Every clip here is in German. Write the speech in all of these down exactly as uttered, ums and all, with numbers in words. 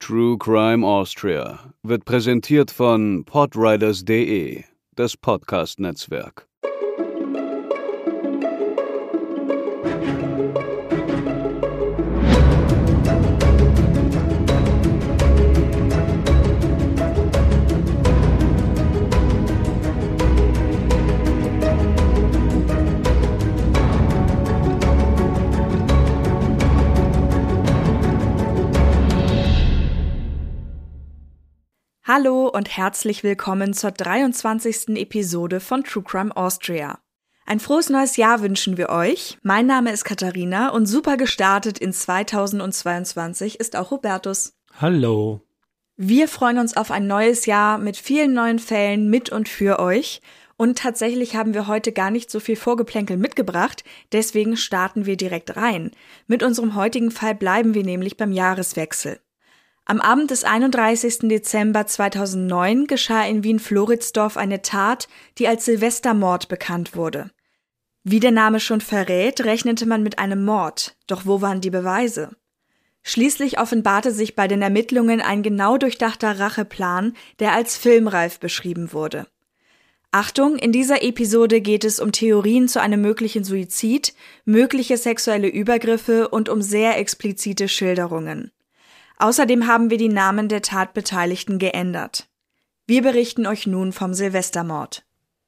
True Crime Austria wird präsentiert von podriders punkt de, das Podcast-Netzwerk. Hallo und herzlich willkommen zur dreiundzwanzigsten Episode von True Crime Austria. Ein frohes neues Jahr wünschen wir euch. Mein Name ist Katharina und super gestartet in zweitausendzweiundzwanzig ist auch Hubertus. Hallo. Wir freuen uns auf ein neues Jahr mit vielen neuen Fällen mit und für euch. Und tatsächlich haben wir heute gar nicht so viel Vorgeplänkel mitgebracht, deswegen starten wir direkt rein. Mit unserem heutigen Fall bleiben wir nämlich beim Jahreswechsel. Am Abend des einunddreißigsten Dezember zweitausendneun geschah in Wien-Floridsdorf eine Tat, die als Silvestermord bekannt wurde. Wie der Name schon verrät, rechnete man mit einem Mord. Doch wo waren die Beweise? Schließlich offenbarte sich bei den Ermittlungen ein genau durchdachter Racheplan, der als filmreif beschrieben wurde. Achtung, in dieser Episode geht es um Theorien zu einem möglichen Suizid, mögliche sexuelle Übergriffe und um sehr explizite Schilderungen. Außerdem haben wir die Namen der Tatbeteiligten geändert. Wir berichten euch nun vom Silvestermord.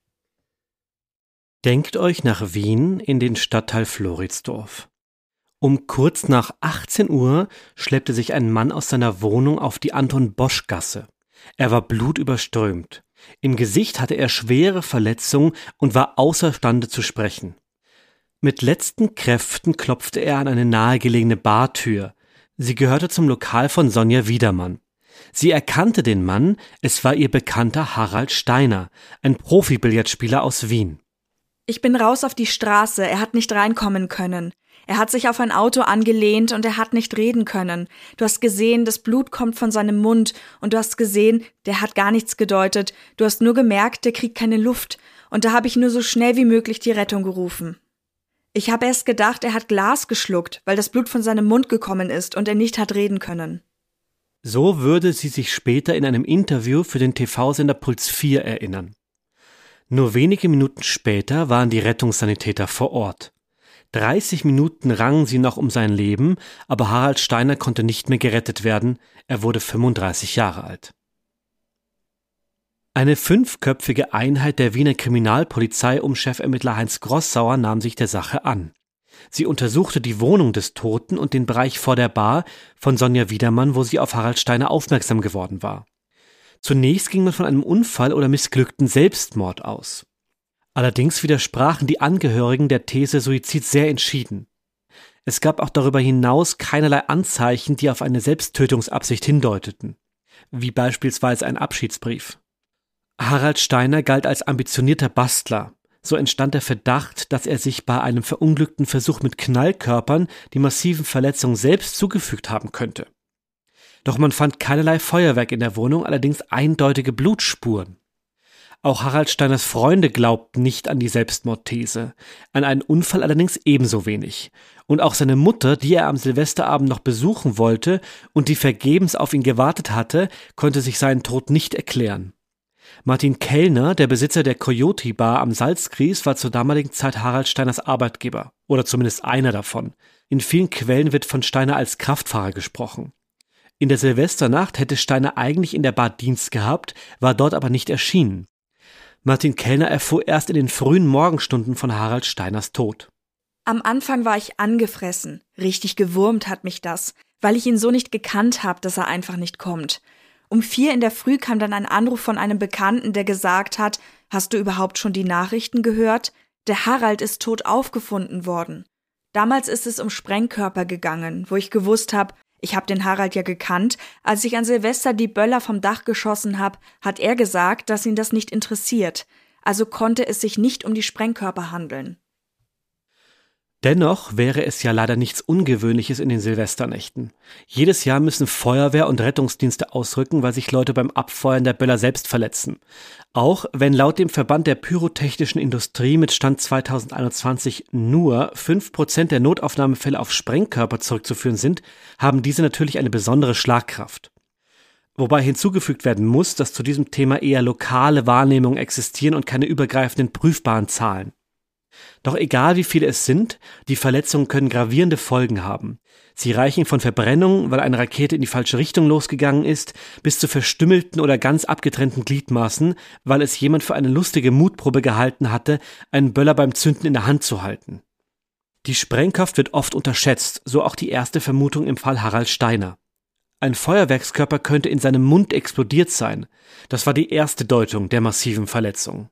Denkt euch nach Wien in den Stadtteil Floridsdorf. Um kurz nach achtzehn Uhr schleppte sich ein Mann aus seiner Wohnung auf die Anton-Bosch-Gasse. Er war blutüberströmt. Im Gesicht hatte er schwere Verletzungen und war außerstande zu sprechen. Mit letzten Kräften klopfte er an eine nahegelegene Bartür. Sie gehörte zum Lokal von Sonja Wiedermann. Sie erkannte den Mann, es war ihr Bekannter Harald Steiner, ein Profi-Billardspieler aus Wien. Ich bin raus auf die Straße, er hat nicht reinkommen können. Er hat sich auf ein Auto angelehnt und er hat nicht reden können. Du hast gesehen, das Blut kommt von seinem Mund und du hast gesehen, der hat gar nichts gedeutet. Du hast nur gemerkt, der kriegt keine Luft. Und da habe ich nur so schnell wie möglich die Rettung gerufen. Ich habe erst gedacht, er hat Glas geschluckt, weil das Blut von seinem Mund gekommen ist und er nicht hat reden können. So würde sie sich später in einem Interview für den T V-Sender Puls vier erinnern. Nur wenige Minuten später waren die Rettungssanitäter vor Ort. dreißig Minuten rangen sie noch um sein Leben, aber Harald Steiner konnte nicht mehr gerettet werden, er wurde fünfunddreißig Jahre alt. Eine fünfköpfige Einheit der Wiener Kriminalpolizei um Chefermittler Heinz Grossauer nahm sich der Sache an. Sie untersuchte die Wohnung des Toten und den Bereich vor der Bar von Sonja Wiedermann, wo sie auf Harald Steiner aufmerksam geworden war. Zunächst ging man von einem Unfall oder missglückten Selbstmord aus. Allerdings widersprachen die Angehörigen der These Suizid sehr entschieden. Es gab auch darüber hinaus keinerlei Anzeichen, die auf eine Selbsttötungsabsicht hindeuteten, wie beispielsweise ein Abschiedsbrief. Harald Steiner galt als ambitionierter Bastler. So entstand der Verdacht, dass er sich bei einem verunglückten Versuch mit Knallkörpern die massiven Verletzungen selbst zugefügt haben könnte. Doch man fand keinerlei Feuerwerk in der Wohnung, allerdings eindeutige Blutspuren. Auch Harald Steiners Freunde glaubten nicht an die Selbstmordthese, an einen Unfall allerdings ebenso wenig. Und auch seine Mutter, die er am Silvesterabend noch besuchen wollte und die vergebens auf ihn gewartet hatte, konnte sich seinen Tod nicht erklären. Martin Kellner, der Besitzer der Coyote Bar am Salzkries, war zur damaligen Zeit Harald Steiners Arbeitgeber, oder zumindest einer davon. In vielen Quellen wird von Steiner als Kraftfahrer gesprochen. In der Silvesternacht hätte Steiner eigentlich in der Bar Dienst gehabt, war dort aber nicht erschienen. Martin Kellner erfuhr erst in den frühen Morgenstunden von Harald Steiners Tod. Am Anfang war ich angefressen. Richtig gewurmt hat mich das, weil ich ihn so nicht gekannt habe, dass er einfach nicht kommt. Um vier in der Früh kam dann ein Anruf von einem Bekannten, der gesagt hat, hast du überhaupt schon die Nachrichten gehört? Der Harald ist tot aufgefunden worden. Damals ist es um Sprengkörper gegangen, wo ich gewusst habe, ich habe den Harald ja gekannt. Als ich an Silvester die Böller vom Dach geschossen habe, hat er gesagt, dass ihn das nicht interessiert. Also konnte es sich nicht um die Sprengkörper handeln. Dennoch wäre es ja leider nichts Ungewöhnliches in den Silvesternächten. Jedes Jahr müssen Feuerwehr und Rettungsdienste ausrücken, weil sich Leute beim Abfeuern der Böller selbst verletzen. Auch wenn laut dem Verband der pyrotechnischen Industrie mit Stand zweitausendeinundzwanzig nur fünf Prozent der Notaufnahmefälle auf Sprengkörper zurückzuführen sind, haben diese natürlich eine besondere Schlagkraft. Wobei hinzugefügt werden muss, dass zu diesem Thema eher lokale Wahrnehmungen existieren und keine übergreifenden prüfbaren Zahlen. Doch egal wie viele es sind, die Verletzungen können gravierende Folgen haben. Sie reichen von Verbrennungen, weil eine Rakete in die falsche Richtung losgegangen ist, bis zu verstümmelten oder ganz abgetrennten Gliedmaßen, weil es jemand für eine lustige Mutprobe gehalten hatte, einen Böller beim Zünden in der Hand zu halten. Die Sprengkraft wird oft unterschätzt, so auch die erste Vermutung im Fall Harald Steiner. Ein Feuerwerkskörper könnte in seinem Mund explodiert sein. Das war die erste Deutung der massiven Verletzung.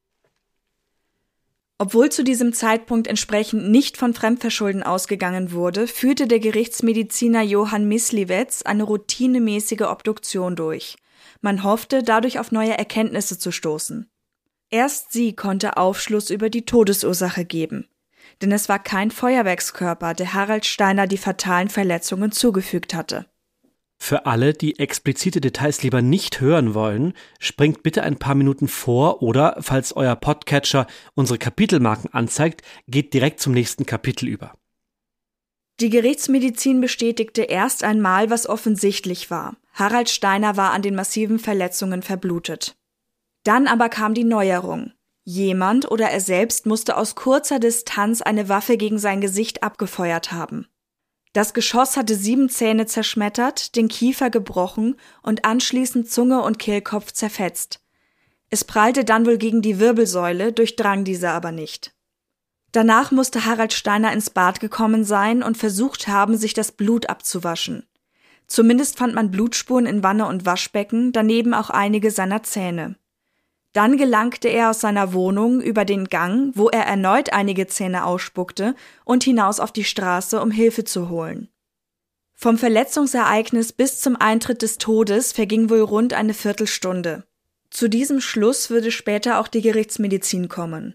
Obwohl zu diesem Zeitpunkt entsprechend nicht von Fremdverschulden ausgegangen wurde, führte der Gerichtsmediziner Johann Myslivec eine routinemäßige Obduktion durch. Man hoffte, dadurch auf neue Erkenntnisse zu stoßen. Erst sie konnte Aufschluss über die Todesursache geben. Denn es war kein Feuerwerkskörper, der Harald Steiner die fatalen Verletzungen zugefügt hatte. Für alle, die explizite Details lieber nicht hören wollen, springt bitte ein paar Minuten vor oder, falls euer Podcatcher unsere Kapitelmarken anzeigt, geht direkt zum nächsten Kapitel über. Die Gerichtsmedizin bestätigte erst einmal, was offensichtlich war. Harald Steiner war an den massiven Verletzungen verblutet. Dann aber kam die Neuerung. Jemand oder er selbst musste aus kurzer Distanz eine Waffe gegen sein Gesicht abgefeuert haben. Das Geschoss hatte sieben Zähne zerschmettert, den Kiefer gebrochen und anschließend Zunge und Kehlkopf zerfetzt. Es prallte dann wohl gegen die Wirbelsäule, durchdrang diese aber nicht. Danach musste Harald Steiner ins Bad gekommen sein und versucht haben, sich das Blut abzuwaschen. Zumindest fand man Blutspuren in Wanne und Waschbecken, daneben auch einige seiner Zähne. Dann gelangte er aus seiner Wohnung über den Gang, wo er erneut einige Zähne ausspuckte, und hinaus auf die Straße, um Hilfe zu holen. Vom Verletzungsereignis bis zum Eintritt des Todes verging wohl rund eine Viertelstunde. Zu diesem Schluss würde später auch die Gerichtsmedizin kommen.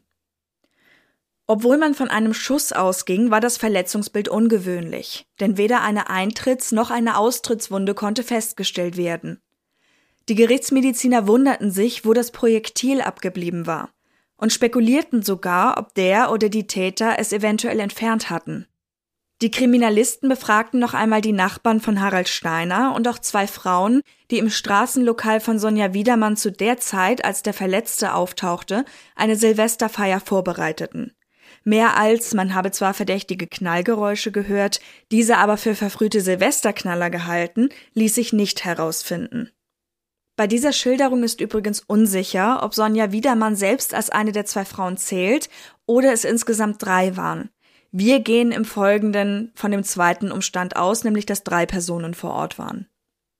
Obwohl man von einem Schuss ausging, war das Verletzungsbild ungewöhnlich, denn weder eine Eintritts- noch eine Austrittswunde konnte festgestellt werden. Die Gerichtsmediziner wunderten sich, wo das Projektil abgeblieben war, und spekulierten sogar, ob der oder die Täter es eventuell entfernt hatten. Die Kriminalisten befragten noch einmal die Nachbarn von Harald Steiner und auch zwei Frauen, die im Straßenlokal von Sonja Wiedermann zu der Zeit, als der Verletzte auftauchte, eine Silvesterfeier vorbereiteten. Mehr als, man habe zwar verdächtige Knallgeräusche gehört, diese aber für verfrühte Silvesterknaller gehalten, ließ sich nicht herausfinden. Bei dieser Schilderung ist übrigens unsicher, ob Sonja Wiedermann selbst als eine der zwei Frauen zählt oder es insgesamt drei waren. Wir gehen im Folgenden von dem zweiten Umstand aus, nämlich dass drei Personen vor Ort waren.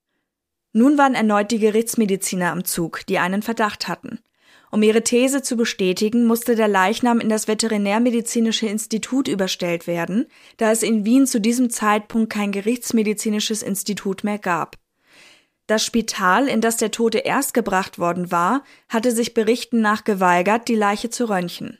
Nun waren erneut die Gerichtsmediziner am Zug, die einen Verdacht hatten. Um ihre These zu bestätigen, musste der Leichnam in das Veterinärmedizinische Institut überstellt werden, da es in Wien zu diesem Zeitpunkt kein gerichtsmedizinisches Institut mehr gab. Das Spital, in das der Tote erst gebracht worden war, hatte sich Berichten nach geweigert, die Leiche zu röntgen.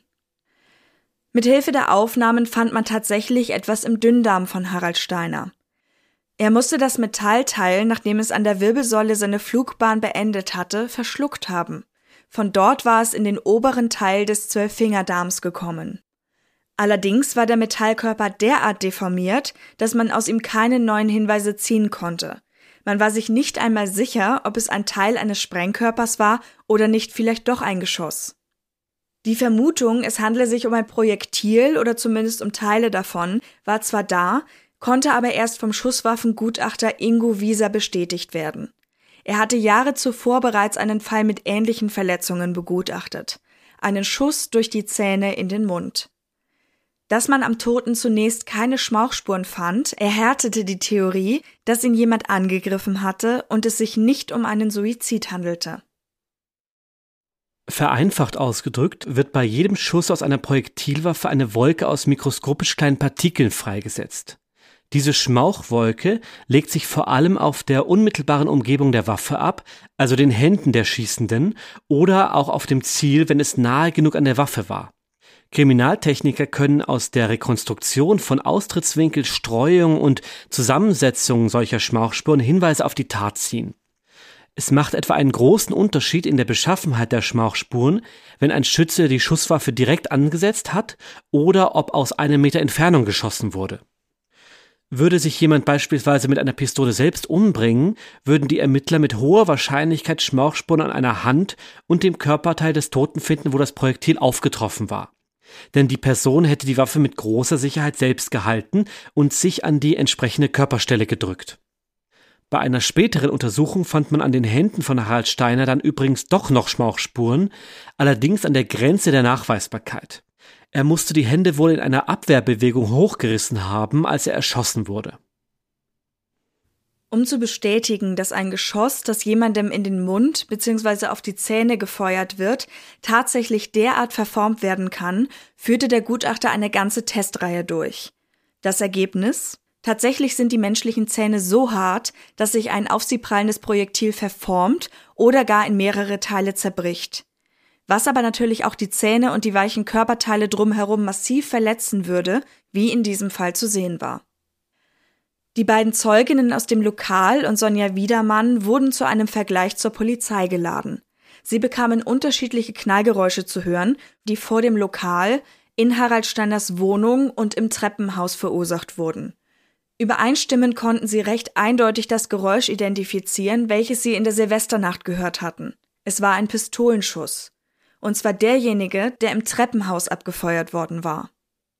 Mithilfe der Aufnahmen fand man tatsächlich etwas im Dünndarm von Harald Steiner. Er musste das Metallteil, nachdem es an der Wirbelsäule seine Flugbahn beendet hatte, verschluckt haben. Von dort war es in den oberen Teil des Zwölffingerdarms gekommen. Allerdings war der Metallkörper derart deformiert, dass man aus ihm keine neuen Hinweise ziehen konnte. Man war sich nicht einmal sicher, ob es ein Teil eines Sprengkörpers war oder nicht vielleicht doch ein Geschoss. Die Vermutung, es handle sich um ein Projektil oder zumindest um Teile davon, war zwar da, konnte aber erst vom Schusswaffengutachter Ingo Wieser bestätigt werden. Er hatte Jahre zuvor bereits einen Fall mit ähnlichen Verletzungen begutachtet. Einen Schuss durch die Zähne in den Mund. Dass man am Toten zunächst keine Schmauchspuren fand, erhärtete die Theorie, dass ihn jemand angegriffen hatte und es sich nicht um einen Suizid handelte. Vereinfacht ausgedrückt wird bei jedem Schuss aus einer Projektilwaffe eine Wolke aus mikroskopisch kleinen Partikeln freigesetzt. Diese Schmauchwolke legt sich vor allem auf der unmittelbaren Umgebung der Waffe ab, also den Händen der Schießenden, oder auch auf dem Ziel, wenn es nahe genug an der Waffe war. Kriminaltechniker können aus der Rekonstruktion von Austrittswinkel, Streuung und Zusammensetzung solcher Schmauchspuren Hinweise auf die Tat ziehen. Es macht etwa einen großen Unterschied in der Beschaffenheit der Schmauchspuren, wenn ein Schütze die Schusswaffe direkt angesetzt hat oder ob aus einem Meter Entfernung geschossen wurde. Würde sich jemand beispielsweise mit einer Pistole selbst umbringen, würden die Ermittler mit hoher Wahrscheinlichkeit Schmauchspuren an einer Hand und dem Körperteil des Toten finden, wo das Projektil aufgetroffen war. Denn die Person hätte die Waffe mit großer Sicherheit selbst gehalten und sich an die entsprechende Körperstelle gedrückt. Bei einer späteren Untersuchung fand man an den Händen von Harald Steiner dann übrigens doch noch Schmauchspuren, allerdings an der Grenze der Nachweisbarkeit. Er musste die Hände wohl in einer Abwehrbewegung hochgerissen haben, als er erschossen wurde. Um zu bestätigen, dass ein Geschoss, das jemandem in den Mund bzw. auf die Zähne gefeuert wird, tatsächlich derart verformt werden kann, führte der Gutachter eine ganze Testreihe durch. Das Ergebnis? Tatsächlich sind die menschlichen Zähne so hart, dass sich ein auf sie prallendes Projektil verformt oder gar in mehrere Teile zerbricht. Was aber natürlich auch die Zähne und die weichen Körperteile drumherum massiv verletzen würde, wie in diesem Fall zu sehen war. Die beiden Zeuginnen aus dem Lokal und Sonja Wiedermann wurden zu einem Vergleich zur Polizei geladen. Sie bekamen unterschiedliche Knallgeräusche zu hören, die vor dem Lokal, in Harald Steiners Wohnung und im Treppenhaus verursacht wurden. Übereinstimmend konnten sie recht eindeutig das Geräusch identifizieren, welches sie in der Silvesternacht gehört hatten. Es war ein Pistolenschuss. Und zwar derjenige, der im Treppenhaus abgefeuert worden war.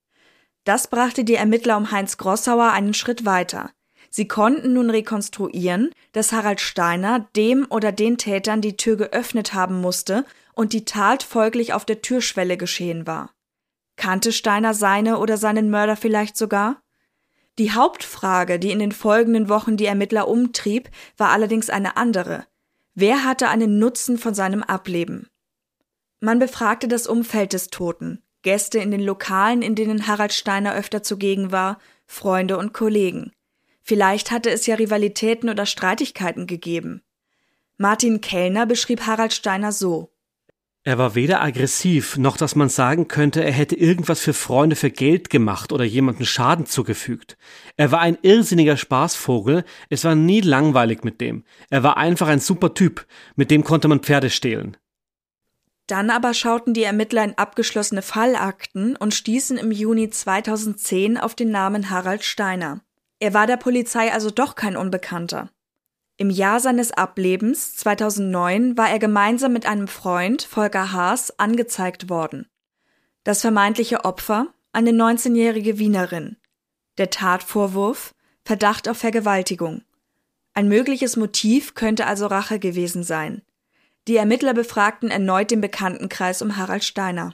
Das brachte die Ermittler um Heinz Grossauer einen Schritt weiter. Sie konnten nun rekonstruieren, dass Harald Steiner dem oder den Tätern die Tür geöffnet haben musste und die Tat folglich auf der Türschwelle geschehen war. Kannte Steiner seine oder seinen Mörder vielleicht sogar? Die Hauptfrage, die in den folgenden Wochen die Ermittler umtrieb, war allerdings eine andere. Wer hatte einen Nutzen von seinem Ableben? Man befragte das Umfeld des Toten, Gäste in den Lokalen, in denen Harald Steiner öfter zugegen war, Freunde und Kollegen. Vielleicht hatte es ja Rivalitäten oder Streitigkeiten gegeben. Martin Kellner beschrieb Harald Steiner so: Er war weder aggressiv, noch dass man sagen könnte, er hätte irgendwas für Freunde für Geld gemacht oder jemandem Schaden zugefügt. Er war ein irrsinniger Spaßvogel, es war nie langweilig mit dem. Er war einfach ein super Typ, mit dem konnte man Pferde stehlen. Dann aber schauten die Ermittler in abgeschlossene Fallakten und stießen im Juni zweitausendzehn auf den Namen Harald Steiner. Er war der Polizei also doch kein Unbekannter. Im Jahr seines Ablebens, zweitausendneun, war er gemeinsam mit einem Freund, Volker Haas, angezeigt worden. Das vermeintliche Opfer, eine neunzehnjährige Wienerin. Der Tatvorwurf, Verdacht auf Vergewaltigung. Ein mögliches Motiv könnte also Rache gewesen sein. Die Ermittler befragten erneut den Bekanntenkreis um Harald Steiner.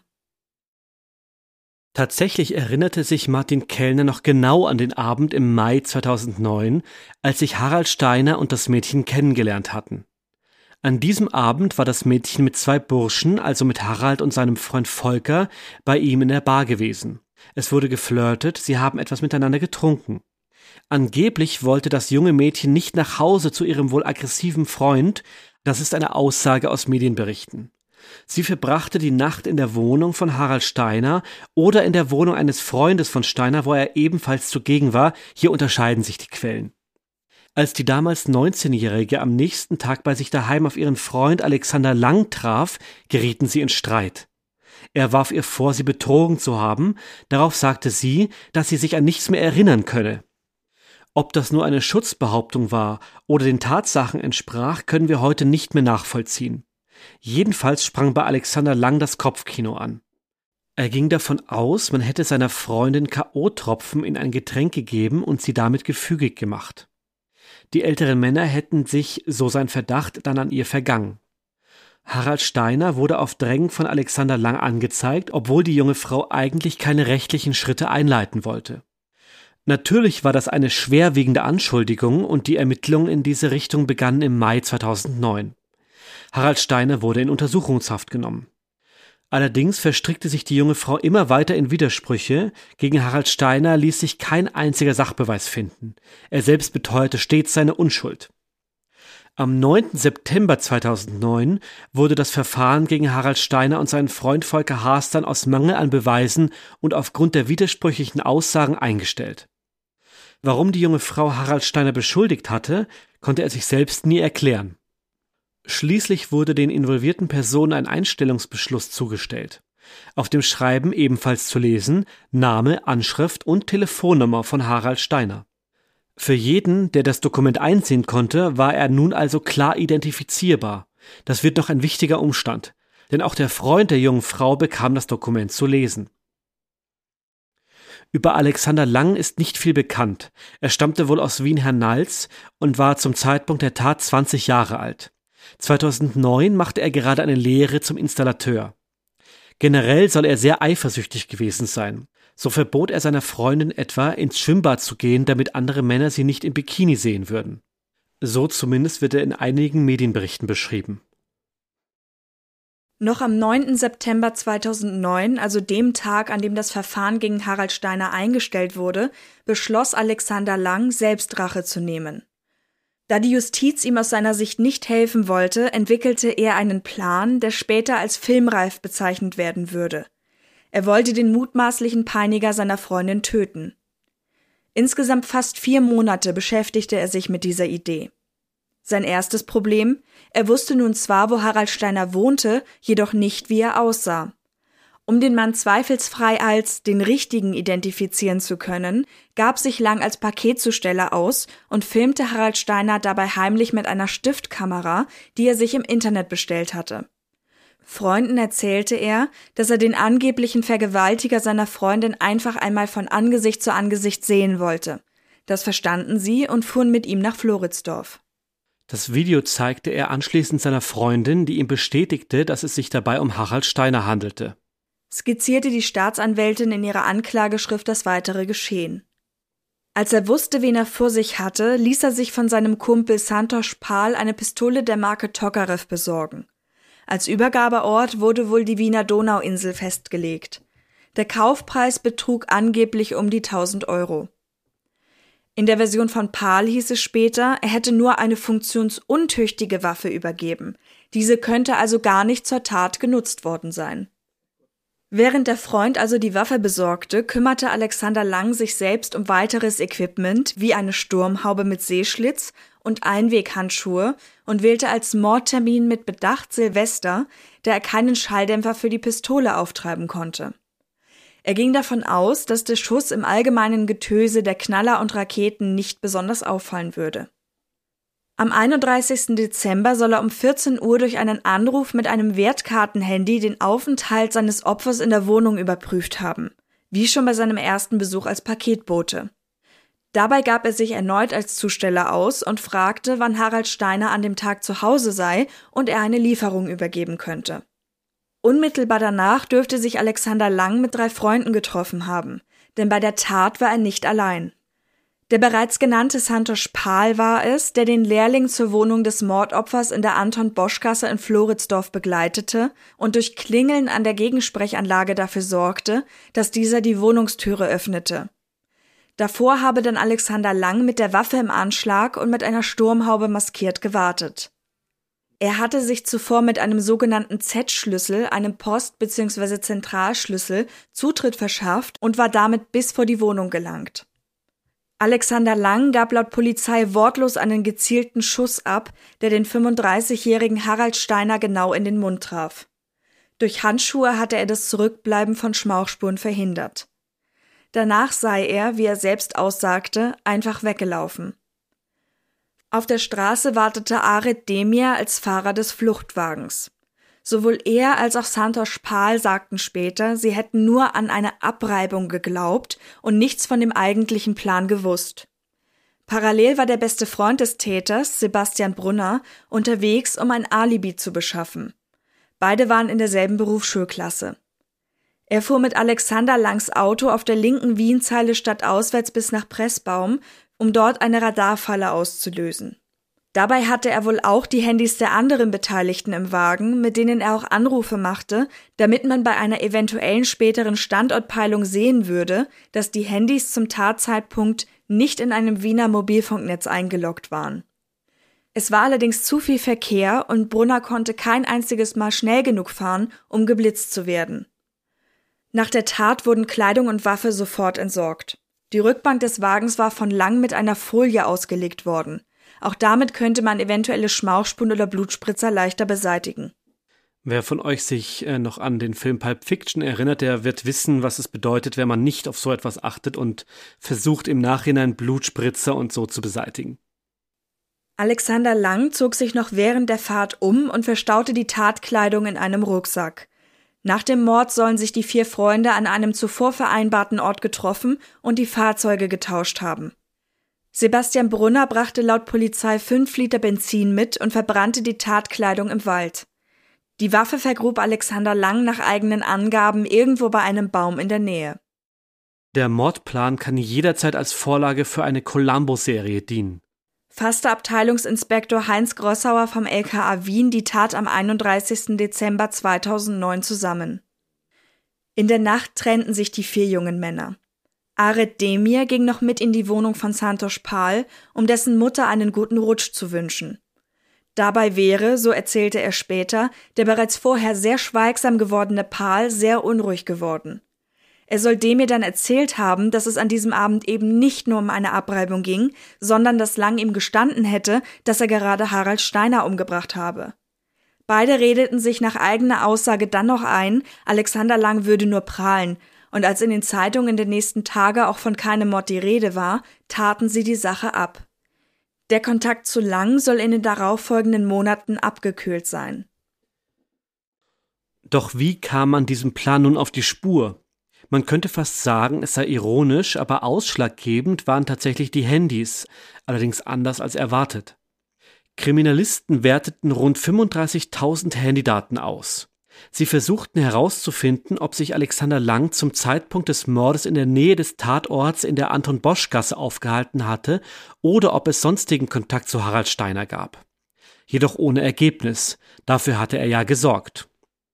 Tatsächlich erinnerte sich Martin Kellner noch genau an den Abend im Mai zweitausendneun, als sich Harald Steiner und das Mädchen kennengelernt hatten. An diesem Abend war das Mädchen mit zwei Burschen, also mit Harald und seinem Freund Volker, bei ihm in der Bar gewesen. Es wurde geflirtet, sie haben etwas miteinander getrunken. Angeblich wollte das junge Mädchen nicht nach Hause zu ihrem wohl aggressiven Freund. Das ist eine Aussage aus Medienberichten. Sie verbrachte die Nacht in der Wohnung von Harald Steiner oder in der Wohnung eines Freundes von Steiner, wo er ebenfalls zugegen war. Hier unterscheiden sich die Quellen. Als die damals neunzehnjährige am nächsten Tag bei sich daheim auf ihren Freund Alexander Lang traf, gerieten sie in Streit. Er warf ihr vor, sie betrogen zu haben. Darauf sagte sie, dass sie sich an nichts mehr erinnern könne. Ob das nur eine Schutzbehauptung war oder den Tatsachen entsprach, können wir heute nicht mehr nachvollziehen. Jedenfalls sprang bei Alexander Lang das Kopfkino an. Er ging davon aus, man hätte seiner Freundin K O-Tropfen in ein Getränk gegeben und sie damit gefügig gemacht. Die älteren Männer hätten sich, so sein Verdacht, dann an ihr vergangen. Harald Steiner wurde auf Drängen von Alexander Lang angezeigt, obwohl die junge Frau eigentlich keine rechtlichen Schritte einleiten wollte. Natürlich war das eine schwerwiegende Anschuldigung und die Ermittlungen in diese Richtung begannen im Mai zweitausendneun. Harald Steiner wurde in Untersuchungshaft genommen. Allerdings verstrickte sich die junge Frau immer weiter in Widersprüche. Gegen Harald Steiner ließ sich kein einziger Sachbeweis finden. Er selbst beteuerte stets seine Unschuld. Am neunten September zweitausendneun wurde das Verfahren gegen Harald Steiner und seinen Freund Volker Haas dann aus Mangel an Beweisen und aufgrund der widersprüchlichen Aussagen eingestellt. Warum die junge Frau Harald Steiner beschuldigt hatte, konnte er sich selbst nie erklären. Schließlich wurde den involvierten Personen ein Einstellungsbeschluss zugestellt. Auf dem Schreiben ebenfalls zu lesen: Name, Anschrift und Telefonnummer von Harald Steiner. Für jeden, der das Dokument einsehen konnte, war er nun also klar identifizierbar. Das wird noch ein wichtiger Umstand, denn auch der Freund der jungen Frau bekam das Dokument zu lesen. Über Alexander Lang ist nicht viel bekannt. Er stammte wohl aus Wien-Hernals und war zum Zeitpunkt der Tat zwanzig Jahre alt. zweitausendneun machte er gerade eine Lehre zum Installateur. Generell soll er sehr eifersüchtig gewesen sein. So verbot er seiner Freundin etwa, ins Schwimmbad zu gehen, damit andere Männer sie nicht im Bikini sehen würden. So zumindest wird er in einigen Medienberichten beschrieben. Noch am neunten September zweitausendneun, also dem Tag, an dem das Verfahren gegen Harald Steiner eingestellt wurde, beschloss Alexander Lang, selbst Rache zu nehmen. Da die Justiz ihm aus seiner Sicht nicht helfen wollte, entwickelte er einen Plan, der später als filmreif bezeichnet werden würde. Er wollte den mutmaßlichen Peiniger seiner Freundin töten. Insgesamt fast vier Monate beschäftigte er sich mit dieser Idee. Sein erstes Problem: Er wusste nun zwar, wo Harald Steiner wohnte, jedoch nicht, wie er aussah. Um den Mann zweifelsfrei als den Richtigen identifizieren zu können, gab sich Lang als Paketzusteller aus und filmte Harald Steiner dabei heimlich mit einer Stiftkamera, die er sich im Internet bestellt hatte. Freunden erzählte er, dass er den angeblichen Vergewaltiger seiner Freundin einfach einmal von Angesicht zu Angesicht sehen wollte. Das verstanden sie und fuhren mit ihm nach Floridsdorf. Das Video zeigte er anschließend seiner Freundin, die ihm bestätigte, dass es sich dabei um Harald Steiner handelte. Skizzierte die Staatsanwältin in ihrer Anklageschrift das weitere Geschehen. Als er wusste, wen er vor sich hatte, ließ er sich von seinem Kumpel Santosh Pal eine Pistole der Marke Tokarev besorgen. Als Übergabeort wurde wohl die Wiener Donauinsel festgelegt. Der Kaufpreis betrug angeblich um die tausend Euro. In der Version von Pal hieß es später, er hätte nur eine funktionsuntüchtige Waffe übergeben. Diese könnte also gar nicht zur Tat genutzt worden sein. Während der Freund also die Waffe besorgte, kümmerte Alexander Lang sich selbst um weiteres Equipment wie eine Sturmhaube mit Seeschlitz und Einweghandschuhe und wählte als Mordtermin mit Bedacht Silvester, da er keinen Schalldämpfer für die Pistole auftreiben konnte. Er ging davon aus, dass der Schuss im allgemeinen Getöse der Knaller und Raketen nicht besonders auffallen würde. Am einunddreißigsten Dezember soll er um vierzehn Uhr durch einen Anruf mit einem Wertkartenhandy den Aufenthalt seines Opfers in der Wohnung überprüft haben, wie schon bei seinem ersten Besuch als Paketbote. Dabei gab er sich erneut als Zusteller aus und fragte, wann Harald Steiner an dem Tag zu Hause sei und er eine Lieferung übergeben könnte. Unmittelbar danach dürfte sich Alexander Lang mit drei Freunden getroffen haben, denn bei der Tat war er nicht allein. Der bereits genannte Santosh Pal war es, der den Lehrling zur Wohnung des Mordopfers in der Anton-Bosch-Gasse in Floridsdorf begleitete und durch Klingeln an der Gegensprechanlage dafür sorgte, dass dieser die Wohnungstüre öffnete. Davor habe dann Alexander Lang mit der Waffe im Anschlag und mit einer Sturmhaube maskiert gewartet. Er hatte sich zuvor mit einem sogenannten Z-Schlüssel, einem Post- bzw. Zentralschlüssel, Zutritt verschafft und war damit bis vor die Wohnung gelangt. Alexander Lang gab laut Polizei wortlos einen gezielten Schuss ab, der den fünfunddreißigjährigen Harald Steiner genau in den Mund traf. Durch Handschuhe hatte er das Zurückbleiben von Schmauchspuren verhindert. Danach sei er, wie er selbst aussagte, einfach weggelaufen. Auf der Straße wartete Aret Demir als Fahrer des Fluchtwagens. Sowohl er als auch Santosh Pal sagten später, sie hätten nur an eine Abreibung geglaubt und nichts von dem eigentlichen Plan gewusst. Parallel war der beste Freund des Täters, Sebastian Brunner, unterwegs, um ein Alibi zu beschaffen. Beide waren in derselben Berufsschulklasse. Er fuhr mit Alexander Langs Auto auf der linken Wienzeile stadtauswärts bis nach Pressbaum, um dort eine Radarfalle auszulösen. Dabei hatte er wohl auch die Handys der anderen Beteiligten im Wagen, mit denen er auch Anrufe machte, damit man bei einer eventuellen späteren Standortpeilung sehen würde, dass die Handys zum Tatzeitpunkt nicht in einem Wiener Mobilfunknetz eingeloggt waren. Es war allerdings zu viel Verkehr und Brunner konnte kein einziges Mal schnell genug fahren, um geblitzt zu werden. Nach der Tat wurden Kleidung und Waffe sofort entsorgt. Die Rückbank des Wagens war von Lang mit einer Folie ausgelegt worden. Auch damit könnte man eventuelle Schmauchspuren oder Blutspritzer leichter beseitigen. Wer von euch sich äh, noch an den Film Pulp Fiction erinnert, der wird wissen, was es bedeutet, wenn man nicht auf so etwas achtet und versucht im Nachhinein Blutspritzer und so zu beseitigen. Alexander Lang zog sich noch während der Fahrt um und verstaute die Tatkleidung in einem Rucksack. Nach dem Mord sollen sich die vier Freunde an einem zuvor vereinbarten Ort getroffen und die Fahrzeuge getauscht haben. Sebastian Brunner brachte laut Polizei fünf Liter Benzin mit und verbrannte die Tatkleidung im Wald. Die Waffe vergrub Alexander Lang nach eigenen Angaben irgendwo bei einem Baum in der Nähe. Der Mordplan kann jederzeit als Vorlage für eine Columbo-Serie dienen. Fasste Abteilungsinspektor Heinz Grossauer vom L K A Wien die Tat am einunddreißigsten Dezember zweitausendneun zusammen. In der Nacht trennten sich die vier jungen Männer. Aret Demir ging noch mit in die Wohnung von Santosh Pal, um dessen Mutter einen guten Rutsch zu wünschen. Dabei wäre, so erzählte er später, der bereits vorher sehr schweigsam gewordene Pal sehr unruhig geworden. Er soll Demir dann erzählt haben, dass es an diesem Abend eben nicht nur um eine Abreibung ging, sondern dass Lang ihm gestanden hätte, dass er gerade Harald Steiner umgebracht habe. Beide redeten sich nach eigener Aussage dann noch ein, Alexander Lang würde nur prahlen, und als in den Zeitungen der nächsten Tage auch von keinem Mord die Rede war, taten sie die Sache ab. Der Kontakt zu Lang soll in den darauffolgenden Monaten abgekühlt sein. Doch wie kam man diesem Plan nun auf die Spur? Man könnte fast sagen, es sei ironisch, aber ausschlaggebend waren tatsächlich die Handys, allerdings anders als erwartet. Kriminalisten werteten rund fünfunddreißigtausend Handydaten aus. Sie versuchten herauszufinden, ob sich Alexander Lang zum Zeitpunkt des Mordes in der Nähe des Tatorts in der Anton-Bosch-Gasse aufgehalten hatte oder ob es sonstigen Kontakt zu Harald Steiner gab. Jedoch ohne Ergebnis, dafür hatte er ja gesorgt.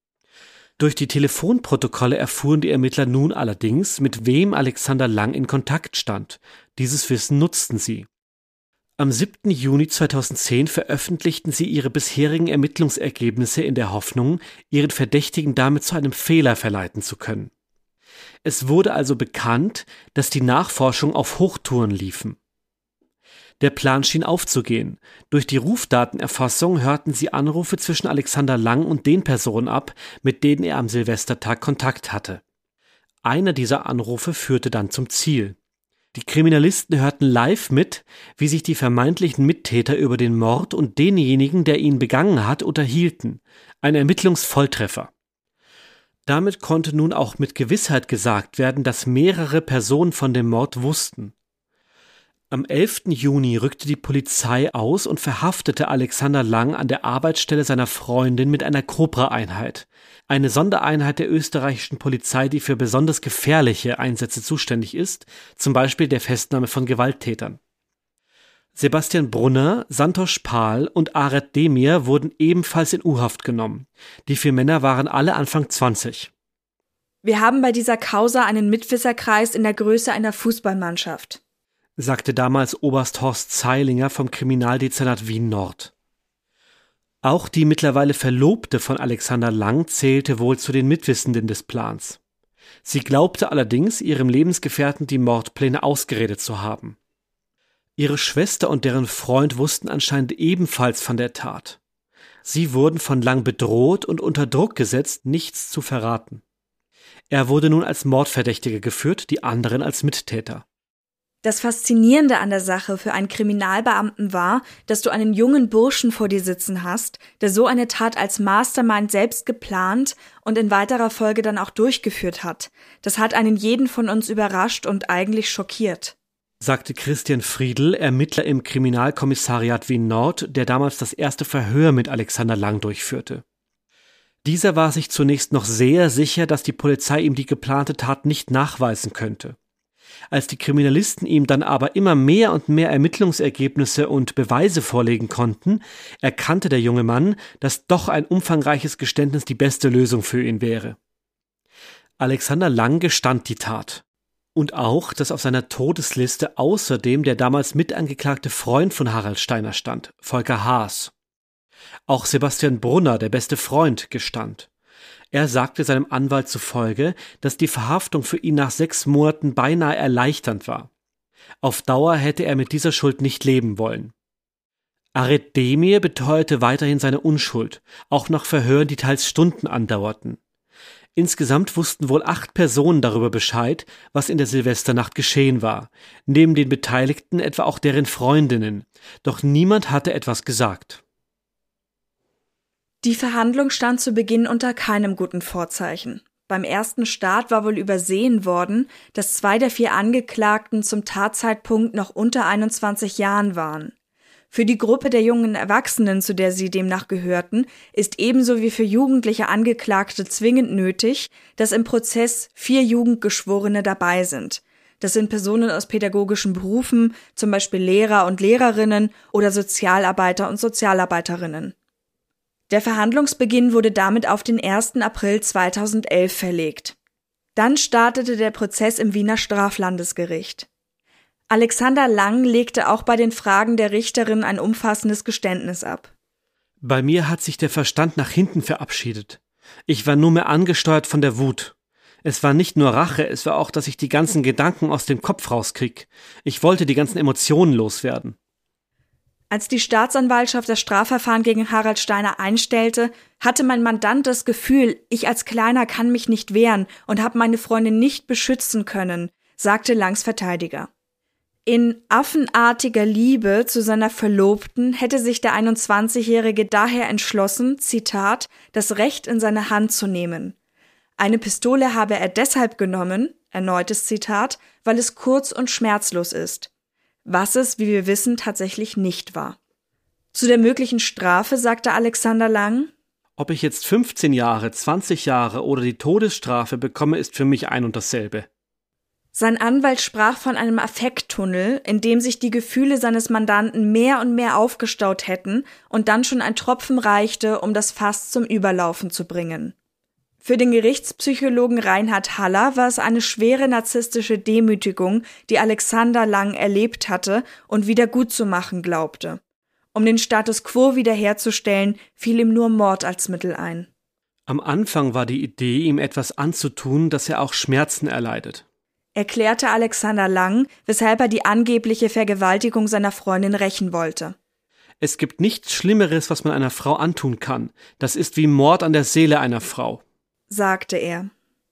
Durch die Telefonprotokolle erfuhren die Ermittler nun allerdings, mit wem Alexander Lang in Kontakt stand. Dieses Wissen nutzten sie. Am siebten Juni zweitausendzehn veröffentlichten sie ihre bisherigen Ermittlungsergebnisse in der Hoffnung, ihren Verdächtigen damit zu einem Fehler verleiten zu können. Es wurde also bekannt, dass die Nachforschungen auf Hochtouren liefen. Der Plan schien aufzugehen. Durch die Rufdatenerfassung hörten sie Anrufe zwischen Alexander Lang und den Personen ab, mit denen er am Silvestertag Kontakt hatte. Einer dieser Anrufe führte dann zum Ziel. Die Kriminalisten hörten live mit, wie sich die vermeintlichen Mittäter über den Mord und denjenigen, der ihn begangen hat, unterhielten. Ein Ermittlungsvolltreffer. Damit konnte nun auch mit Gewissheit gesagt werden, dass mehrere Personen von dem Mord wussten. Am elften Juni rückte die Polizei aus und verhaftete Alexander Lang an der Arbeitsstelle seiner Freundin mit einer Cobra-Einheit, eine Sondereinheit der österreichischen Polizei, die für besonders gefährliche Einsätze zuständig ist, zum Beispiel der Festnahme von Gewalttätern. Sebastian Brunner, Santosh Pal und Aret Demir wurden ebenfalls in U-Haft genommen. Die vier Männer waren alle Anfang zwanzig. Wir haben bei dieser Causa einen Mitwisserkreis in der Größe einer Fußballmannschaft, sagte damals Oberst Horst Zeilinger vom Kriminaldezernat Wien-Nord. Auch die mittlerweile Verlobte von Alexander Lang zählte wohl zu den Mitwissenden des Plans. Sie glaubte allerdings, ihrem Lebensgefährten die Mordpläne ausgeredet zu haben. Ihre Schwester und deren Freund wussten anscheinend ebenfalls von der Tat. Sie wurden von Lang bedroht und unter Druck gesetzt, nichts zu verraten. Er wurde nun als Mordverdächtiger geführt, die anderen als Mittäter. Das Faszinierende an der Sache für einen Kriminalbeamten war, dass du einen jungen Burschen vor dir sitzen hast, der so eine Tat als Mastermind selbst geplant und in weiterer Folge dann auch durchgeführt hat. Das hat einen jeden von uns überrascht und eigentlich schockiert, sagte Christian Friedl, Ermittler im Kriminalkommissariat Wien-Nord, der damals das erste Verhör mit Alexander Lang durchführte. Dieser war sich zunächst noch sehr sicher, dass die Polizei ihm die geplante Tat nicht nachweisen könnte. Als die Kriminalisten ihm dann aber immer mehr und mehr Ermittlungsergebnisse und Beweise vorlegen konnten, erkannte der junge Mann, dass doch ein umfangreiches Geständnis die beste Lösung für ihn wäre. Alexander Lang gestand die Tat. Und auch, dass auf seiner Todesliste außerdem der damals mitangeklagte Freund von Harald Steiner stand, Volker Haas. Auch Sebastian Brunner, der beste Freund, gestand. Er sagte seinem Anwalt zufolge, dass die Verhaftung für ihn nach sechs Monaten beinahe erleichternd war. Auf Dauer hätte er mit dieser Schuld nicht leben wollen. Aret Demir beteuerte weiterhin seine Unschuld, auch nach Verhören, die teils Stunden andauerten. Insgesamt wussten wohl acht Personen darüber Bescheid, was in der Silvesternacht geschehen war, neben den Beteiligten etwa auch deren Freundinnen, doch niemand hatte etwas gesagt. Die Verhandlung stand zu Beginn unter keinem guten Vorzeichen. Beim ersten Start war wohl übersehen worden, dass zwei der vier Angeklagten zum Tatzeitpunkt noch unter einundzwanzig Jahren waren. Für die Gruppe der jungen Erwachsenen, zu der sie demnach gehörten, ist ebenso wie für jugendliche Angeklagte zwingend nötig, dass im Prozess vier Jugendgeschworene dabei sind. Das sind Personen aus pädagogischen Berufen, zum Beispiel Lehrer und Lehrerinnen oder Sozialarbeiter und Sozialarbeiterinnen. Der Verhandlungsbeginn wurde damit auf den ersten April zweitausendelf verlegt. Dann startete der Prozess im Wiener Straflandesgericht. Alexander Lang legte auch bei den Fragen der Richterin ein umfassendes Geständnis ab. Bei mir hat sich der Verstand nach hinten verabschiedet. Ich war nur mehr angesteuert von der Wut. Es war nicht nur Rache, es war auch, dass ich die ganzen Gedanken aus dem Kopf rauskrieg. Ich wollte die ganzen Emotionen loswerden. Als die Staatsanwaltschaft das Strafverfahren gegen Harald Steiner einstellte, hatte mein Mandant das Gefühl, ich als Kleiner kann mich nicht wehren und habe meine Freundin nicht beschützen können, sagte Langs Verteidiger. In affenartiger Liebe zu seiner Verlobten hätte sich der einundzwanzigjährige daher entschlossen, Zitat, das Recht in seine Hand zu nehmen. Eine Pistole habe er deshalb genommen, erneutes Zitat, weil es kurz und schmerzlos ist. Was es, wie wir wissen, tatsächlich nicht war. Zu der möglichen Strafe sagte Alexander Lang: Ob ich jetzt fünfzehn Jahre, zwanzig Jahre oder die Todesstrafe bekomme, ist für mich ein und dasselbe. Sein Anwalt sprach von einem Affekttunnel, in dem sich die Gefühle seines Mandanten mehr und mehr aufgestaut hätten und dann schon ein Tropfen reichte, um das Fass zum Überlaufen zu bringen. Für den Gerichtspsychologen Reinhard Haller war es eine schwere narzisstische Demütigung, die Alexander Lang erlebt hatte und wieder gutzumachen glaubte. Um den Status quo wiederherzustellen, fiel ihm nur Mord als Mittel ein. Am Anfang war die Idee, ihm etwas anzutun, dass er auch Schmerzen erleidet, erklärte Alexander Lang, weshalb er die angebliche Vergewaltigung seiner Freundin rächen wollte. Es gibt nichts Schlimmeres, was man einer Frau antun kann. Das ist wie Mord an der Seele einer Frau, sagte er.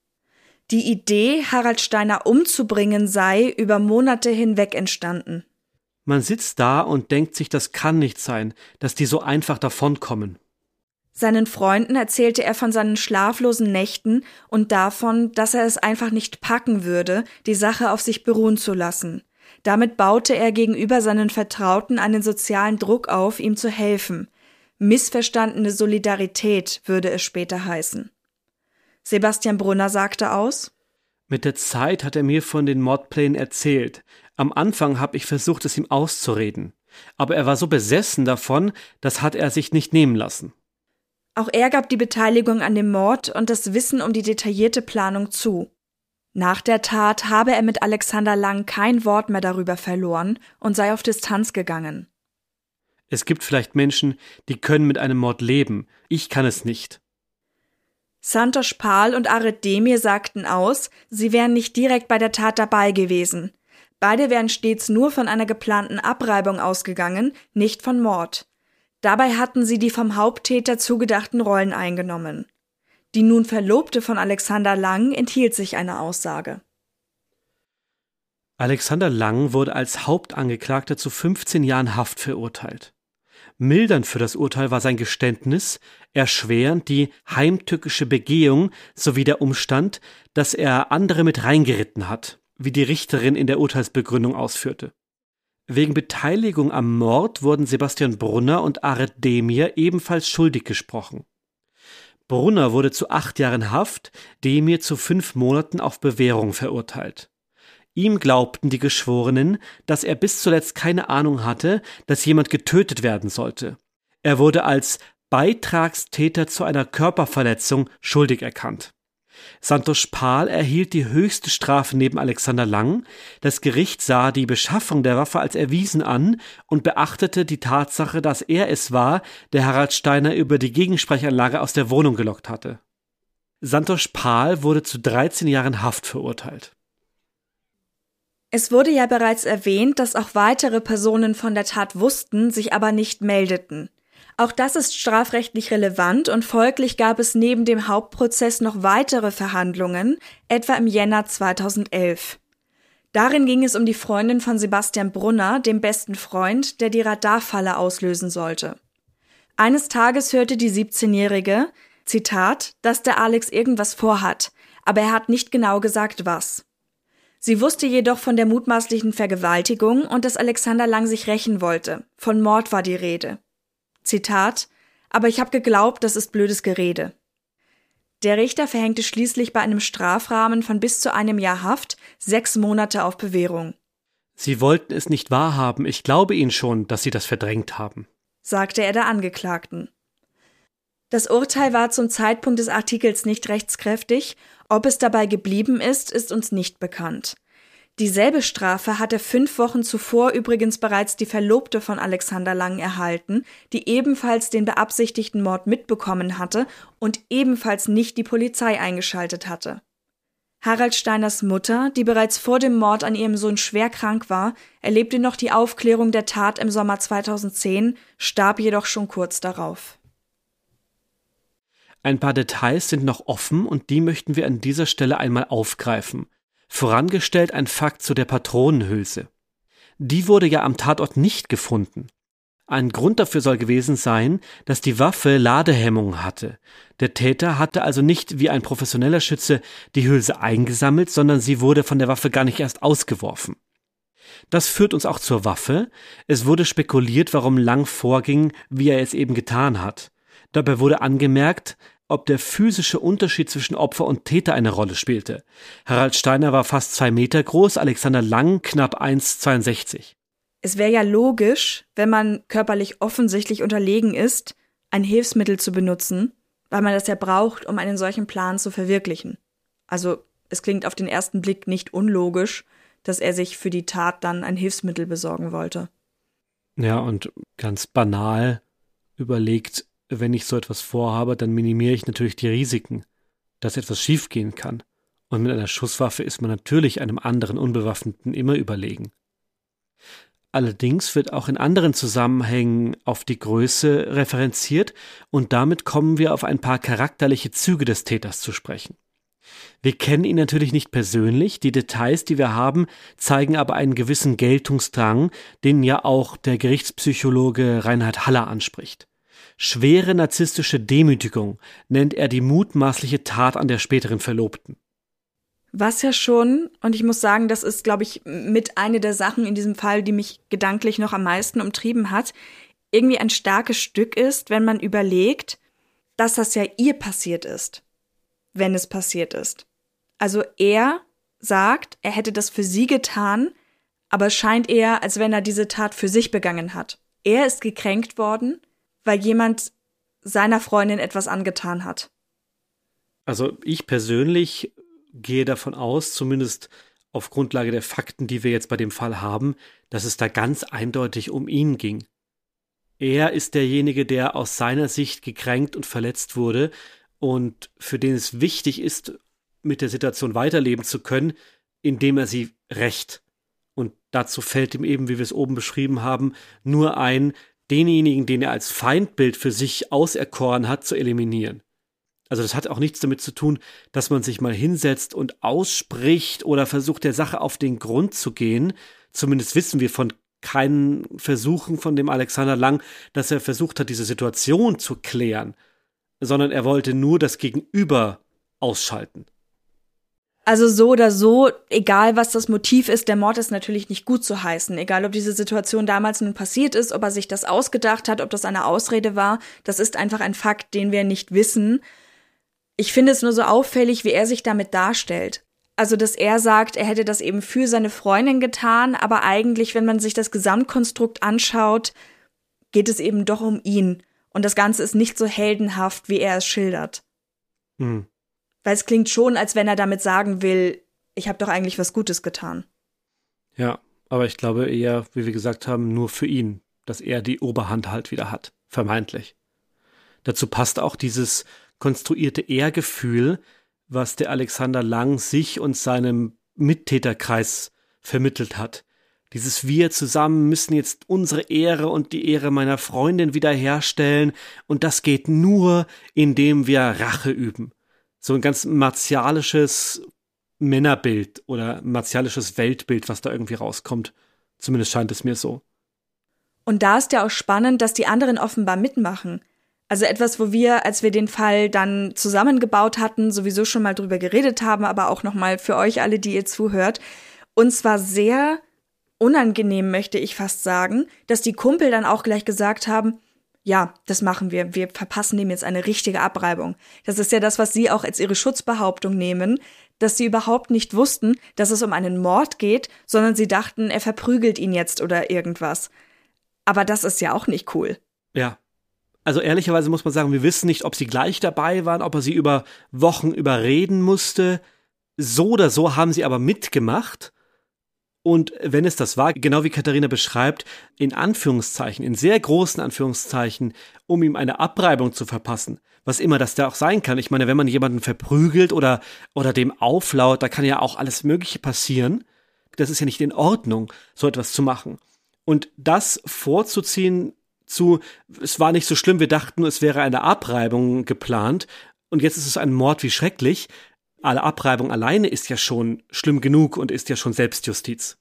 Die Idee, Harald Steiner umzubringen, sei über Monate hinweg entstanden. Man sitzt da und denkt sich, das kann nicht sein, dass die so einfach davonkommen. Seinen Freunden erzählte er von seinen schlaflosen Nächten und davon, dass er es einfach nicht packen würde, die Sache auf sich beruhen zu lassen. Damit baute er gegenüber seinen Vertrauten einen sozialen Druck auf, ihm zu helfen. Missverstandene Solidarität würde es später heißen. Sebastian Brunner sagte aus: Mit der Zeit hat er mir von den Mordplänen erzählt. Am Anfang habe ich versucht, es ihm auszureden. Aber er war so besessen davon, das hat er sich nicht nehmen lassen. Auch er gab die Beteiligung an dem Mord und das Wissen um die detaillierte Planung zu. Nach der Tat habe er mit Alexander Lang kein Wort mehr darüber verloren und sei auf Distanz gegangen. Es gibt vielleicht Menschen, die können mit einem Mord leben. Ich kann es nicht. Santosh Pal und Aret Demir sagten aus, sie wären nicht direkt bei der Tat dabei gewesen. Beide wären stets nur von einer geplanten Abreibung ausgegangen, nicht von Mord. Dabei hatten sie die vom Haupttäter zugedachten Rollen eingenommen. Die nun Verlobte von Alexander Lang enthielt sich eine Aussage. Alexander Lang wurde als Hauptangeklagter zu fünfzehn Jahren Haft verurteilt. Mildernd für das Urteil war sein Geständnis, erschwerend die heimtückische Begehung sowie der Umstand, dass er andere mit reingeritten hat, wie die Richterin in der Urteilsbegründung ausführte. Wegen Beteiligung am Mord wurden Sebastian Brunner und Aret Demir ebenfalls schuldig gesprochen. Brunner wurde zu acht Jahren Haft, Demir zu fünf Monaten auf Bewährung verurteilt. Ihm glaubten die Geschworenen, dass er bis zuletzt keine Ahnung hatte, dass jemand getötet werden sollte. Er wurde als Beitragstäter zu einer Körperverletzung schuldig erkannt. Santosh Pal erhielt die höchste Strafe neben Alexander Lang. Das Gericht sah die Beschaffung der Waffe als erwiesen an und beachtete die Tatsache, dass er es war, der Harald Steiner über die Gegensprechanlage aus der Wohnung gelockt hatte. Santosh Pal wurde zu dreizehn Jahren Haft verurteilt. Es wurde ja bereits erwähnt, dass auch weitere Personen von der Tat wussten, sich aber nicht meldeten. Auch das ist strafrechtlich relevant und folglich gab es neben dem Hauptprozess noch weitere Verhandlungen, etwa im Jänner zweitausendelf. Darin ging es um die Freundin von Sebastian Brunner, dem besten Freund, der die Radarfalle auslösen sollte. Eines Tages hörte die siebzehnjährige, Zitat, dass der Alex irgendwas vorhat, aber er hat nicht genau gesagt, was. Sie wusste jedoch von der mutmaßlichen Vergewaltigung und dass Alexander Lang sich rächen wollte. Von Mord war die Rede. Zitat, aber ich habe geglaubt, das ist blödes Gerede. Der Richter verhängte schließlich bei einem Strafrahmen von bis zu einem Jahr Haft sechs Monate auf Bewährung. Sie wollten es nicht wahrhaben, ich glaube Ihnen schon, dass Sie das verdrängt haben, sagte er der Angeklagten. Das Urteil war zum Zeitpunkt des Artikels nicht rechtskräftig, ob es dabei geblieben ist, ist uns nicht bekannt. Dieselbe Strafe hatte fünf Wochen zuvor übrigens bereits die Verlobte von Alexander Lang erhalten, die ebenfalls den beabsichtigten Mord mitbekommen hatte und ebenfalls nicht die Polizei eingeschaltet hatte. Harald Steiners Mutter, die bereits vor dem Mord an ihrem Sohn schwer krank war, erlebte noch die Aufklärung der Tat im Sommer zweitausendzehn, starb jedoch schon kurz darauf. Ein paar Details sind noch offen und die möchten wir an dieser Stelle einmal aufgreifen. Vorangestellt ein Fakt zu der Patronenhülse. Die wurde ja am Tatort nicht gefunden. Ein Grund dafür soll gewesen sein, dass die Waffe Ladehemmungen hatte. Der Täter hatte also nicht wie ein professioneller Schütze die Hülse eingesammelt, sondern sie wurde von der Waffe gar nicht erst ausgeworfen. Das führt uns auch zur Waffe. Es wurde spekuliert, warum Lang vorging, wie er es eben getan hat. Dabei wurde angemerkt, ob der physische Unterschied zwischen Opfer und Täter eine Rolle spielte. Harald Steiner war fast zwei Meter groß, Alexander Lang knapp eins Komma zweiundsechzig. Es wäre ja logisch, wenn man körperlich offensichtlich unterlegen ist, ein Hilfsmittel zu benutzen, weil man das ja braucht, um einen solchen Plan zu verwirklichen. Also es klingt auf den ersten Blick nicht unlogisch, dass er sich für die Tat dann ein Hilfsmittel besorgen wollte. Ja, und ganz banal überlegt, wenn ich so etwas vorhabe, dann minimiere ich natürlich die Risiken, dass etwas schiefgehen kann. Und mit einer Schusswaffe ist man natürlich einem anderen Unbewaffneten immer überlegen. Allerdings wird auch in anderen Zusammenhängen auf die Größe referenziert und damit kommen wir auf ein paar charakterliche Züge des Täters zu sprechen. Wir kennen ihn natürlich nicht persönlich, die Details, die wir haben, zeigen aber einen gewissen Geltungsdrang, den ja auch der Gerichtspsychologe Reinhard Haller anspricht. Schwere narzisstische Demütigung nennt er die mutmaßliche Tat an der späteren Verlobten. Was ja schon, und ich muss sagen, das ist, glaube ich, mit eine der Sachen in diesem Fall, die mich gedanklich noch am meisten umtrieben hat, irgendwie ein starkes Stück ist, wenn man überlegt, dass das ja ihr passiert ist, wenn es passiert ist. Also er sagt, er hätte das für sie getan, aber es scheint eher, als wenn er diese Tat für sich begangen hat. Er ist gekränkt worden, weil jemand seiner Freundin etwas angetan hat. Also ich persönlich gehe davon aus, zumindest auf Grundlage der Fakten, die wir jetzt bei dem Fall haben, dass es da ganz eindeutig um ihn ging. Er ist derjenige, der aus seiner Sicht gekränkt und verletzt wurde und für den es wichtig ist, mit der Situation weiterleben zu können, indem er sie rächt. Und dazu fällt ihm eben, wie wir es oben beschrieben haben, nur ein, denjenigen, den er als Feindbild für sich auserkoren hat, zu eliminieren. Also das hat auch nichts damit zu tun, dass man sich mal hinsetzt und ausspricht oder versucht, der Sache auf den Grund zu gehen. Zumindest wissen wir von keinen Versuchen von dem Alexander Lang, dass er versucht hat, diese Situation zu klären, sondern er wollte nur das Gegenüber ausschalten. Also so oder so, egal was das Motiv ist, der Mord ist natürlich nicht gut zu heißen. Egal, ob diese Situation damals nun passiert ist, ob er sich das ausgedacht hat, ob das eine Ausrede war, das ist einfach ein Fakt, den wir nicht wissen. Ich finde es nur so auffällig, wie er sich damit darstellt. Also, dass er sagt, er hätte das eben für seine Freundin getan, aber eigentlich, wenn man sich das Gesamtkonstrukt anschaut, geht es eben doch um ihn. Und das Ganze ist nicht so heldenhaft, wie er es schildert. Mhm. Weil es klingt schon, als wenn er damit sagen will, ich habe doch eigentlich was Gutes getan. Ja, aber ich glaube eher, wie wir gesagt haben, nur für ihn, dass er die Oberhand halt wieder hat, vermeintlich. Dazu passt auch dieses konstruierte Ehrgefühl, was der Alexander Lang sich und seinem Mittäterkreis vermittelt hat. Dieses wir zusammen müssen jetzt unsere Ehre und die Ehre meiner Freundin wiederherstellen und das geht nur, indem wir Rache üben. So ein ganz martialisches Männerbild oder martialisches Weltbild, was da irgendwie rauskommt. Zumindest scheint es mir so. Und da ist ja auch spannend, dass die anderen offenbar mitmachen. Also etwas, wo wir, als wir den Fall dann zusammengebaut hatten, sowieso schon mal drüber geredet haben, aber auch nochmal für euch alle, die ihr zuhört, uns war sehr unangenehm, möchte ich fast sagen, dass die Kumpel dann auch gleich gesagt haben, ja, das machen wir, wir verpassen dem jetzt eine richtige Abreibung. Das ist ja das, was sie auch als ihre Schutzbehauptung nehmen, dass sie überhaupt nicht wussten, dass es um einen Mord geht, sondern sie dachten, er verprügelt ihn jetzt oder irgendwas. Aber das ist ja auch nicht cool. Ja. Also ehrlicherweise muss man sagen, wir wissen nicht, ob sie gleich dabei waren, ob er sie über Wochen überreden musste. So oder so haben sie aber mitgemacht. Und wenn es das war, genau wie Katharina beschreibt, in Anführungszeichen, in sehr großen Anführungszeichen, um ihm eine Abreibung zu verpassen, was immer das da auch sein kann. Ich meine, wenn man jemanden verprügelt oder, oder dem auflaut, da kann ja auch alles Mögliche passieren. Das ist ja nicht in Ordnung, so etwas zu machen. Und das vorzuziehen zu, es war nicht so schlimm, wir dachten, es wäre eine Abreibung geplant und jetzt ist es ein Mord, wie schrecklich. Alle Abreibung alleine ist ja schon schlimm genug und ist ja schon Selbstjustiz.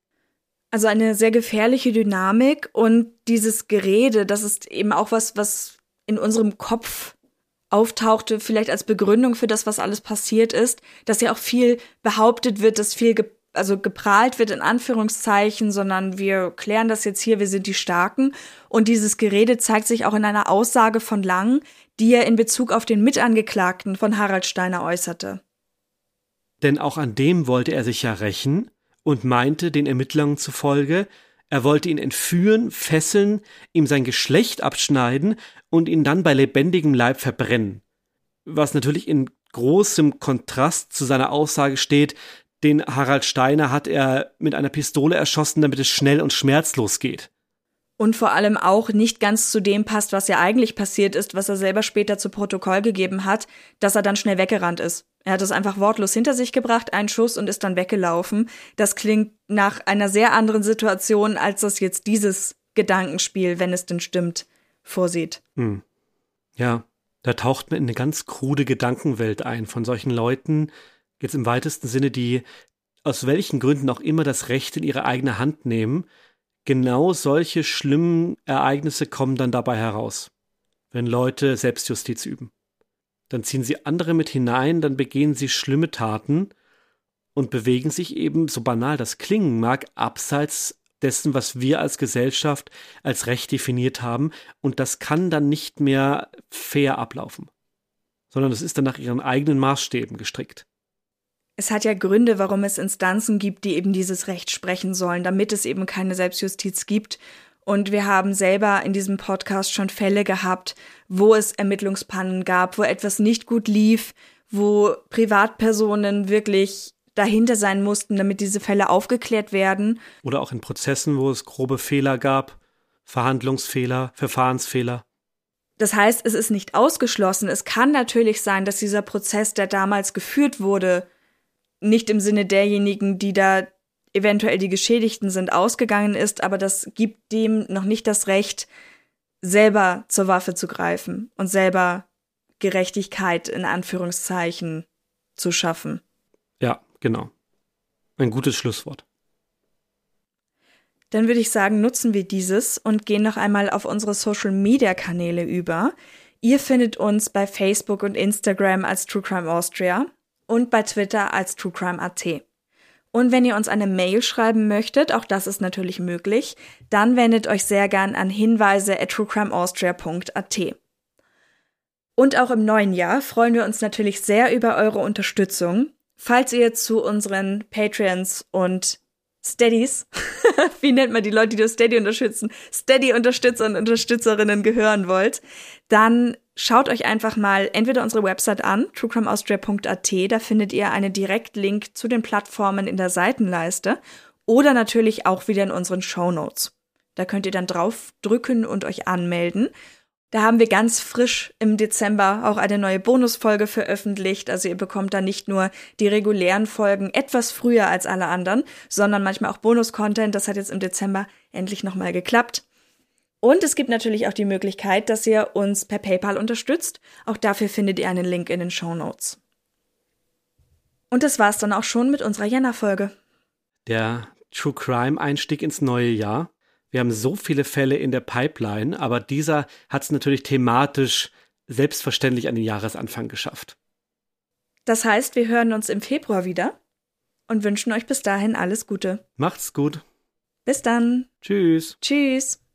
Also eine sehr gefährliche Dynamik und dieses Gerede, das ist eben auch was, was in unserem Kopf auftauchte, vielleicht als Begründung für das, was alles passiert ist, dass ja auch viel behauptet wird, dass viel ge- also geprahlt wird in Anführungszeichen, sondern wir klären das jetzt hier, wir sind die Starken. Und dieses Gerede zeigt sich auch in einer Aussage von Lang, die er in Bezug auf den Mitangeklagten von Harald Steiner äußerte. Denn auch an dem wollte er sich ja rächen und meinte, den Ermittlungen zufolge, er wollte ihn entführen, fesseln, ihm sein Geschlecht abschneiden und ihn dann bei lebendigem Leib verbrennen. Was natürlich in großem Kontrast zu seiner Aussage steht, den Harald Steiner hat er mit einer Pistole erschossen, damit es schnell und schmerzlos geht. Und vor allem auch nicht ganz zu dem passt, was ja eigentlich passiert ist, was er selber später zu Protokoll gegeben hat, dass er dann schnell weggerannt ist. Er hat es einfach wortlos hinter sich gebracht, einen Schuss und ist dann weggelaufen. Das klingt nach einer sehr anderen Situation, als das jetzt dieses Gedankenspiel, wenn es denn stimmt, vorsieht. Hm. Ja, da taucht man in eine ganz krude Gedankenwelt ein von solchen Leuten, jetzt im weitesten Sinne, die aus welchen Gründen auch immer das Recht in ihre eigene Hand nehmen. Genau solche schlimmen Ereignisse kommen dann dabei heraus, wenn Leute Selbstjustiz üben. Dann ziehen sie andere mit hinein, dann begehen sie schlimme Taten und bewegen sich eben, so banal das klingen mag, abseits dessen, was wir als Gesellschaft als Recht definiert haben. Und das kann dann nicht mehr fair ablaufen, sondern es ist dann nach ihren eigenen Maßstäben gestrickt. Es hat ja Gründe, warum es Instanzen gibt, die eben dieses Recht sprechen sollen, damit es eben keine Selbstjustiz gibt. Und wir haben selber in diesem Podcast schon Fälle gehabt, wo es Ermittlungspannen gab, wo etwas nicht gut lief, wo Privatpersonen wirklich dahinter sein mussten, damit diese Fälle aufgeklärt werden. Oder auch in Prozessen, wo es grobe Fehler gab, Verhandlungsfehler, Verfahrensfehler. Das heißt, es ist nicht ausgeschlossen. Es kann natürlich sein, dass dieser Prozess, der damals geführt wurde, nicht im Sinne derjenigen, die da eventuell die Geschädigten sind, ausgegangen ist, aber das gibt dem noch nicht das Recht, selber zur Waffe zu greifen und selber Gerechtigkeit in Anführungszeichen zu schaffen. Ja, genau. Ein gutes Schlusswort. Dann würde ich sagen, nutzen wir dieses und gehen noch einmal auf unsere Social-Media-Kanäle über. Ihr findet uns bei Facebook und Instagram als True Crime Austria und bei Twitter als True Crime Punkt at. Und wenn ihr uns eine Mail schreiben möchtet, auch das ist natürlich möglich, dann wendet euch sehr gern an hinweise at truecrimeaustria punkt at. Und auch im neuen Jahr freuen wir uns natürlich sehr über eure Unterstützung. Falls ihr zu unseren Patreons und Steadies, wie nennt man die Leute, die das Steady unterstützen, Steady-Unterstützer und Unterstützerinnen gehören wollt, dann schaut euch einfach mal entweder unsere Website an, truecrimeaustria punkt at, da findet ihr einen Direktlink zu den Plattformen in der Seitenleiste oder natürlich auch wieder in unseren Shownotes. Da könnt ihr dann drauf drücken und euch anmelden. Da haben wir ganz frisch im Dezember auch eine neue Bonusfolge veröffentlicht. Also ihr bekommt da nicht nur die regulären Folgen etwas früher als alle anderen, sondern manchmal auch Bonus-Content. Das hat jetzt im Dezember endlich nochmal geklappt. Und es gibt natürlich auch die Möglichkeit, dass ihr uns per PayPal unterstützt. Auch dafür findet ihr einen Link in den Shownotes. Und das war's dann auch schon mit unserer Jänner-Folge. Der True Crime-Einstieg ins neue Jahr. Wir haben so viele Fälle in der Pipeline, aber dieser hat es natürlich thematisch selbstverständlich an den Jahresanfang geschafft. Das heißt, wir hören uns im Februar wieder und wünschen euch bis dahin alles Gute. Macht's gut. Bis dann. Tschüss. Tschüss.